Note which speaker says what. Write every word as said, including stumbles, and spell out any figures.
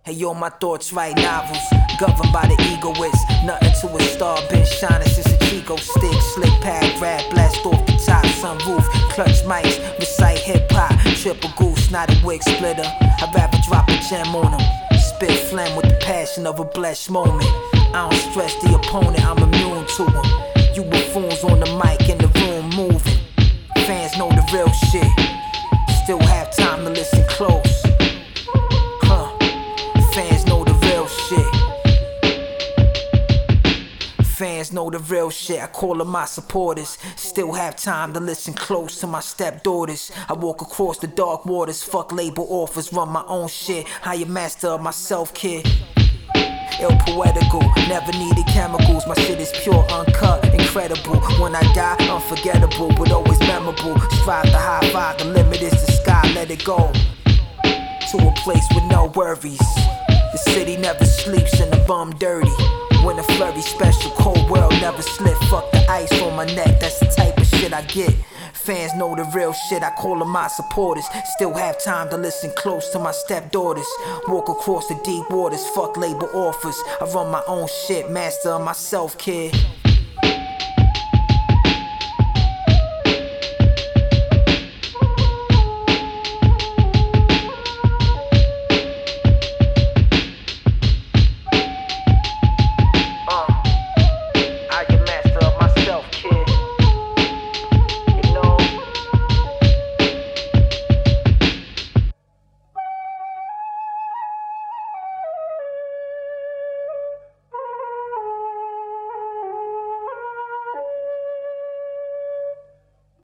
Speaker 1: Hey yo, my thoughts write novels, governed by the egoist. Nothing to a star, been shining since a Chico stick. Slick pad, rap, blast off the top, sunroof, clutch mics, recite hip-hop. Triple goose, not a wig splitter. I'd rather drop a gem on them. Spit phlegm with the passion of a blessed moment. I don't stress the opponent, I'm immune to him. You buffoons on the mic in the room moving. Fans know the real shit. Still have time to listen close. Huh. Fans know the real shit. Fans know the real shit. I call them my supporters. Still have time to listen close to my stepdaughters. I walk across the dark waters. Fuck label offers. Run my own shit. I am master of myself, kid. Ill poetical, never needed chemicals. My shit is pure, uncut, incredible. When I die, unforgettable, but always memorable. Strive to high five, the limit is the sky, let it go to a place with no worries. The city never sleeps and the bum dirty. When a flurry special, cold world never slip. Fuck the ice on my neck, that's the type of shit I get. Fans know the real shit, I call them my supporters. Still have time to listen close to my stepdaughters. Walk across the deep waters, fuck label offers. I run my own shit, master of myself, kid.